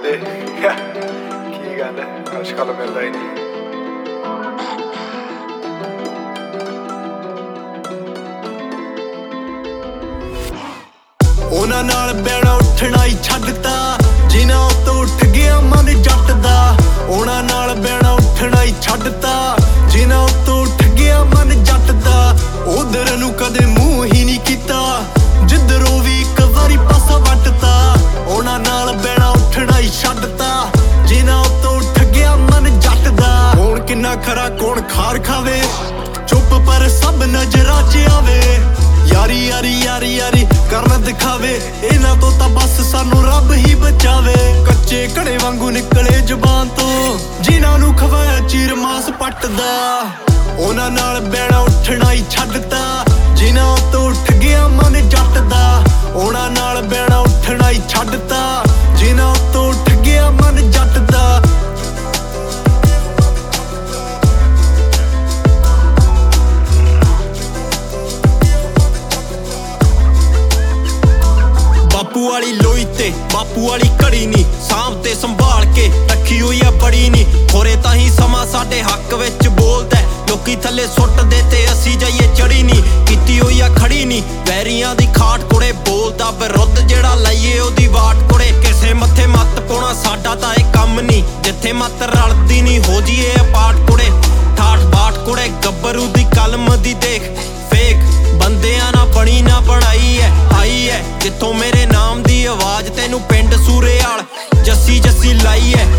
ਜਾਂਦੇ ਕੀ ਗੱਲ ਅੱਜ ਕੱਲ੍ਹ ਮਿਲਦਾ ਹੀ ਨਹੀਂ। ਉਹਨਾਂ ਨਾਲ ਬਹਿਣਾ ਉੱਠਣਾ ਹੀ ਛੱਡਤਾ ਜਿਨ੍ਹਾਂ ਉੱਤੋਂ ਉੱਠ ਗਿਆ ਮਨ ਜੱਟ ਦਾ। ਉਹਨਾਂ ਨਾਲ ਬਹਿਣਾ ਉੱਠਣਾ ਹੀ ਛੱਡਤਾ ਜਿਨ੍ਹਾਂ ਉੱਤੋਂ ਉੱਠ ਗਿਆ ਮਨ ਜੱਟ ਦਾ। ਉਧਰ ਨੂੰ ਕਦੇ ਮੂੰਹ ਹੀ ਨਹੀਂ ਕੀਤਾ ਜਿੱਧਰੋਂ ਵੀ ਇੱਕ ਵਾਰੀ ਪਾਸਾ ਵੱਟਤਾ। ਉਹਨਾਂ ਨਾਲ ਬਹਿਣਾ ਉੱਠਣਾ ਹੀ ਛੱਡਤਾ ਜਿਨ੍ਹਾਂ ਉੱਤੋਂ ਉੱਠ ਗਿਆ ਮਨ ਜੱਟ ਦਾ। ਕੌਣ ਕਿੰਨਾ ਖਰਾ ਕੌਣ ਖਾਰ ਖਾਵੇ ਚੁੱਪ ਪਰ ਸਭ ਨਜ਼ਰਾਂ 'ਚ ਆਵੇ। ਯਾਰੀ ਯਾਰੀ ਯਾਰੀ ਯਾਰੀ ਕਰਨ ਦਿਖਾਵੇ ਇਹਨਾਂ ਤੋਂ ਤਾਂ ਬਸ ਸਾਨੂੰ ਰੱਬ ਹੀ ਬਚਾਵੇ। ਕੱਚੇ ਘੜੇ ਵਾਂਗੂ ਨਿਕਲੇ ਜ਼ੁਬਾਨ ਤੋਂ ਜਿਨ੍ਹਾਂ ਨੂੰ ਖਵਾਇਆ ਚੀਰ ਮਾਸ ਪੱਟਦਾ। ਉਹਨਾਂ ਨਾਲ ਬਹਿਣਾ ਉੱਠਣਾ ਹੀ ਛੱਡਤਾ ਜਿਨ੍ਹਾਂ ਉੱਤੋਂ ਉੱਠ ਗਿਆ ਮਨ ਜੱਟ ਦਾ। ਉਹਨਾਂ ਨਾਲ ਬਹਿਣਾ ਉੱਠਣਾ ਹੀ ਛੱਡਤਾ ਜਿਨ੍ਹਾਂ ਉੱਤੋਂ ਉੱਠ ਗਿਆ ਮਨ ਜੱਟ ਦਾ। ਬਾਪੂ ਵਾਲੀ ਲੋਈ ਤੇ ਬਾਪੂ ਵਾਲੀ ਘੜੀ ਨੀ ਸਾਂਭ ਤੇ ਸੰਭਾਲ ਕੇ ਰੱਖੀ ਹੋਈ ਆ ਬੜੀ ਨੀ। ਖੋਰੇ ਤਾਂ ਹੀ ਸਮਾਂ ਸਾਡੇ ਹੱਕ ਵਿੱਚ ਬੋਲਦਾ ਲੋਕੀ ਥੱਲੇ ਸੁੱਟਦੇ ਤੇ ਅਸੀਂ ਜਾਈਏ ਚੜੀ ਨੀ। ਕੀਤੀ ਹੋਈ ਆ ਖੜੀ ਨੀ ਵੈਰੀਆਂ ਦੀ ਖਾਟ ਕੁੜੇ ਬੋਲਦਾ ਵਿਰੁੱਧ ਜਿਹੜਾ ਲਾਈਏ ਉਹਦੀ ਵਾਟ ਕੁੜੇ। ਕਿਸੇ ਮੱਥੇ ਮੱਤ ਪਾਉਣਾ ਸਾਡਾ ਤਾਂ ਇਹ ਕੰਮ ਨੀ ਜਿੱਥੇ ਮੱਤ ਰਲਦੀ ਨੀ ਹੋ ਜੀਏ ਅਪਾਟ ਕੁੜੇ। ਠਾਠ ਬਾਟ ਕੁੜੇ ਗੱਭਰੂ ਦੀ ਕਲਮ ਦੀ ਦੇਖ ਫੇਕ ਬੰਦਿਆਂ ਨਾ ਬਣੀ ਨਾ ਬਣਾਈ ਐ ਆਈ ਐ ਜਿੱਥੋਂ ਮੇਰੇ ਨਾਮ ਦੀ ਆਵਾਜ਼ ਤੈਨੂੰ ਪਿੰਡ ਸੂਰੇਆਲ ਜੱਸੀ ਜੱਸੀ ਲਾਈ ਐ।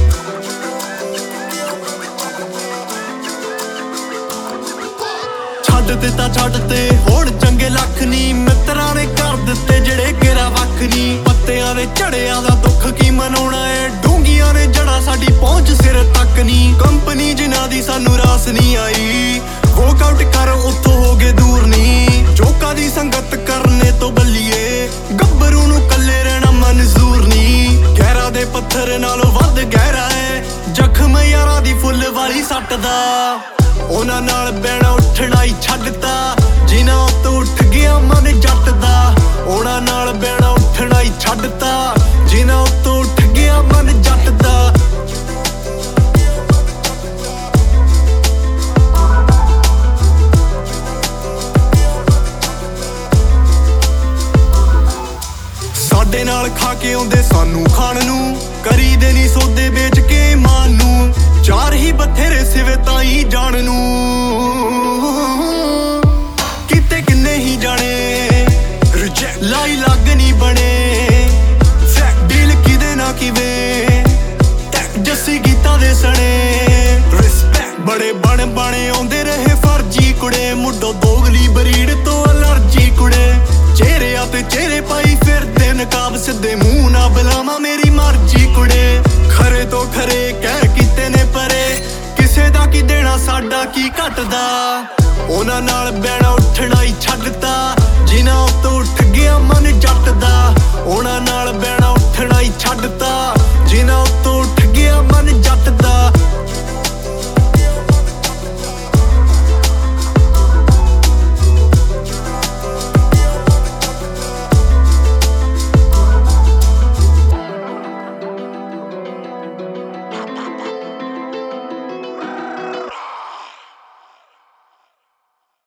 ਛੱਡ ਦਿੱਤਾ ਛੱਡ ਤੇ ਹੁਣ ਚੰਗੇ ਲੱਖ ਨੀ ਮਿੱਤਰਾਂ ਨੇ ਕਰ ਦਿੱਤੇ ਜਿਹੜੇ ਗੇਰਾ ਵੱਖ ਨੀ। ਪੱਤਿਆਂ ਦੇ ਝੜਿਆਂ ਦਾ ਦੁੱਖ ਕੀ ਮਨਾਉਣਾ ਏ ਡੂੰਘੀਆਂ ਨੇ ਜੜ੍ਹਾਂ ਸਾਡੀ ਪਹੁੰਚ ਸਿਰ ਤੱਕ ਨੀ। ਕੰਪਨੀ ਜਿਨ੍ਹਾਂ ਦੀ ਸਾਨੂੰ ਰਾਸ ਨਹੀਂ ਆਈ ਵੋਕਆਊਟ ਕਰ ਉੱਥੋਂ ਹੋ ਗਏ ਦੂਰ ਨੀ। ਜੋਕਾਂ ਦੀ ਸੰਗਤ ਕਰਨੇ ਤੋਂ ਬੱਲੀਏ ਗੱਭਰੂ ਨੂੰ ਕੱਲੇ ਰਹਿਣਾ ਮਨਜ਼ੂਰ ਨੀ। ਗਹਿਰਾ ਦੇ ਪੱਥਰ ਨਾਲੋਂ ਵੱਧ ਗਹਿਰਾ ਏ ਜ਼ਖਮ ਯਾਰਾਂ ਦੀ ਫੁੱਲ ਵਾਲੀ ਸੱਟ ਦਾ। ਉਹਨਾਂ ਨਾਲ ਬਹਿਣਾ ਉੱਠਣਾ ਹੀ ਛੱਡਤਾ ਜਿਨ੍ਹਾਂ ਉੱਤੋਂ ਉੱਠ ਗਿਆ ਮਨ ਜੱਟ ਦਾ। ਉਹਨਾਂ ਨਾਲ ਬਹਿਣਾ ਉੱਠਣਾ ਹੀ ਛੱਡਤਾ ਜਿਨ੍ਹਾਂ ਉੱਤੋਂ ਉੱਠ ਗਿਆ ਮਨ ਜੱਟ ਦਾ। ਸਾਡੇ ਨਾਲ ਖਾ ਕੇ ਆਉਂਦੇ ਸਾਨੂੰ ਖਾਣ ਨੂੰ ਕਰੀਦੇ ਨੀ ਸੌਦੇ ਵੇਚ ਕੇ ਮਾਨ ਨੂੰ। ਚਾਰ ਹੀ ਬਥੇਰੇ ਸਿਵੇ ਤਾਂ ਹੀ ਜਾਣ ਨੂੰ ਕਿਤੇ ਕਿੰਨੇ ਹੀ ਜਾਣੇ ਰਿਜੈਕਟ ਲਾਈ ਲੱਗ ਨੀ ਬਣੇ। ਫੈਕ ਡੀਲ ਕਿਦੇ ਨਾ ਕਿਵੇਂ ਜੱਸੀ ਗੀਤਾਂ ਦੇ ਸਣੇ ਰਿਸਪੈਕਟ ਬੜੇ ਬਣੇ ਆਉਂਦੇ ਰਹੇ ਫਰਜੀ ਕੁੜੇ। ਮੁੱਢੋਂ ਦੋਗਲੀ ਬਰੀਡ ਤੋਂ ਅਲਰਜੀ ਕੁੜੇ। ਚਿਹਰਿਆਂ ਤੇ ਚਿਹਰੇ ਪਾਈ ਫਿਰਦੇ ਨਕਾਬ ਸਿੱਧੇ ਮੂੰਹ ਨਾ ਬੁਲਾਵਾਂ ਮੇਰੀ ਮਰਜੀ ਕੁੜੇ। ਖਰੇ ਤੋਂ ਖਰੇ ਕਹਿ ਕੀਤੇ ਨੇ ਪਰੇ ਕਿਸੇ ਦਾ ਕੀ ਦੇਣਾ ਸਾਡਾ ਕੀ ਘਟਦਾ। ਉਹਨਾਂ ਨਾਲ ਬਹਿਣਾ ਉੱਠਣਾ ਹੀ ਛੱਡਤਾ ਜਿਨ੍ਹਾਂ ਉੱਤੋਂ ਉੱਠ ਗਿਆ ਮਨ ਜੱਟ ਦਾ। ਉਹਨਾਂ ਨਾਲ ਬਹਿਣਾ ਉੱਠਣਾ ਹੀ ਛੱਡਤਾ ਜਿਨ੍ਹਾਂ ਉੱਤੋਂ ਉੱਠ ਗਿਆ ਮਨ ਜੱਟ ਦਾ।